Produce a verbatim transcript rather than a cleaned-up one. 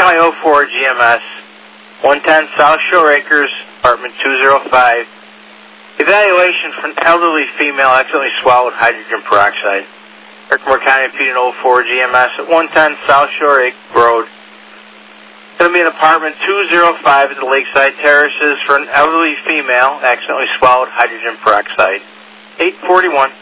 County oh four G M S, one ten South Shore Acres, apartment two oh five. Evaluation for an elderly female accidentally swallowed hydrogen peroxide. Herkimer County P D oh four G M S at one ten South Shore Acres Road. It's going to be an apartment two oh five at the Lakeside Terraces for an elderly female accidentally swallowed hydrogen peroxide. eight forty-one.